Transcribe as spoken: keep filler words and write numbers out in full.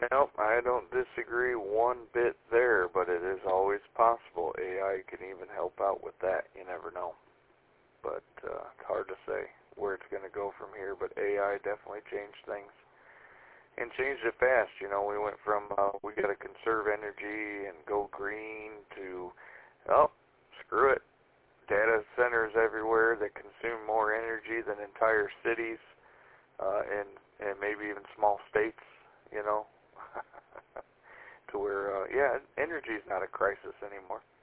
Well, I don't disagree one bit there, but it is always possible. A I can even help out with that. You never know. But uh, it's hard to say where it's going to go from here, but A I definitely changed things. And changed it fast. You know, we went from uh, we got to conserve energy and go green to, oh, screw it. Data centers everywhere that consume more energy than entire cities uh, and, and maybe even small states, you know, to where, uh, yeah, energy is not a crisis anymore.